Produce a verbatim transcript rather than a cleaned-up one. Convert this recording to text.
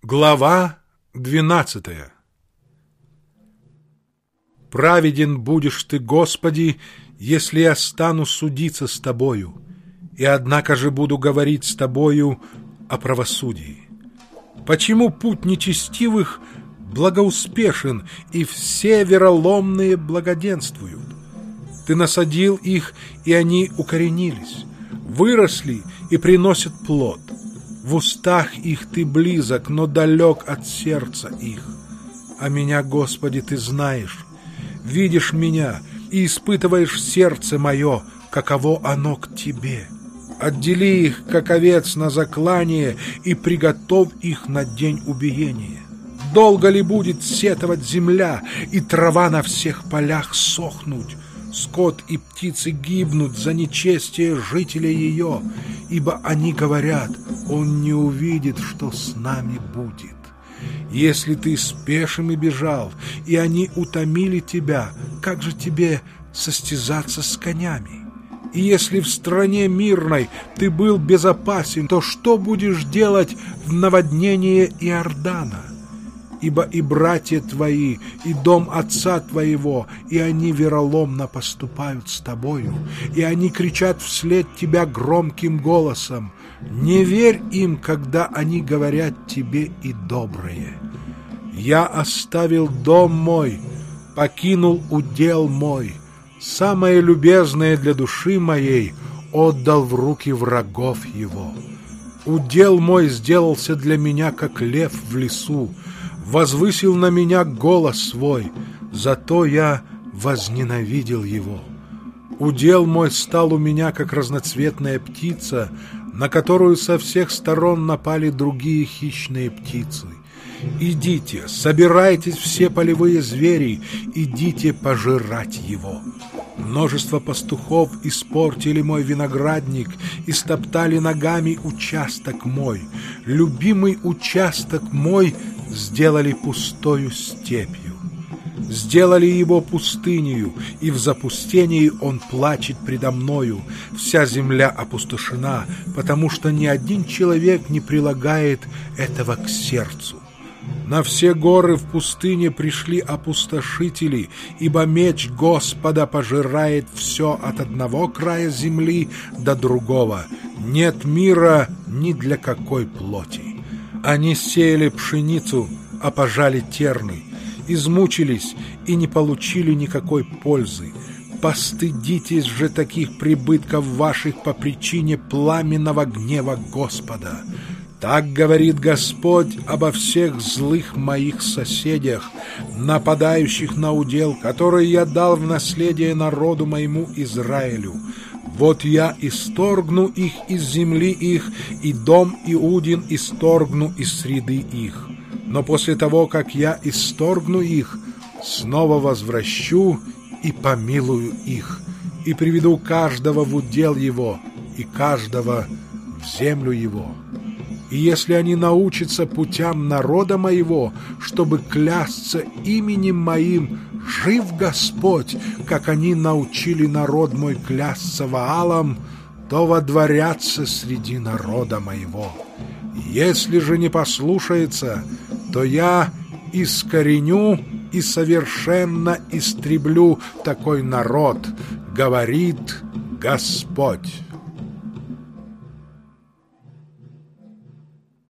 Глава двенадцатая. Праведен будешь ты, Господи, если я стану судиться с Тобою, и однако же буду говорить с Тобою о правосудии. Почему путь нечестивых благоуспешен, и все вероломные благоденствуют? Ты насадил их, и они укоренились, выросли и приносят плод. В устах их ты близок, но далек от сердца их. А меня, Господи, ты знаешь, видишь меня и испытываешь сердце мое, каково оно к Тебе. Отдели их, как овец, на заклание, и приготовь их на день убиения. Долго ли будет сетовать земля, и трава на всех полях сохнуть? Скот и птицы гибнут за нечестие жителей ее, ибо они говорят: он не увидит, что с нами будет. Если ты с пешими бежал, и они утомили тебя, как же тебе состязаться с конями? И если в стране мирной ты был безопасен, то что будешь делать в наводнении Иордана? Ибо и братья твои, и дом отца твоего, и они вероломно поступают с тобою, и они кричат вслед тебя громким голосом. Не верь им, когда они говорят тебе и доброе. Я оставил дом мой, покинул удел мой, самое любезное для души моей отдал в руки врагов его. Удел мой сделался для меня, как лев в лесу, возвысил на меня голос свой, зато я возненавидел его. Удел мой стал у меня, как разноцветная птица, на которую со всех сторон напали другие хищные птицы. Идите, собирайтесь все полевые звери, идите пожирать его. Множество пастухов испортили мой виноградник и стоптали ногами участок мой. Любимый участок мой сделали пустою степью. Сделали его пустынею, и в запустении он плачет предо мною. Вся земля опустошена, потому что ни один человек не прилагает этого к сердцу. На все горы в пустыне пришли опустошители, ибо меч Господа пожирает все от одного края земли до другого. Нет мира ни для какой плоти. Они сеяли пшеницу, а пожали терны, измучились и не получили никакой пользы. Постыдитесь же таких прибытков ваших по причине пламенного гнева Господа. Так говорит Господь обо всех злых моих соседях, нападающих на удел, который я дал в наследие народу моему Израилю. Вот я исторгну их из земли их, и дом Иудин исторгну из среды их. Но после того, как я исторгну их, снова возвращу и помилую их, и приведу каждого в удел его, и каждого в землю его. И если они научатся путям народа моего, чтобы клясться именем моим, жив Господь, как они научили народ мой клясться Ваалом, то водворятся среди народа моего. Если же не послушается, то я искореню и совершенно истреблю такой народ, говорит Господь».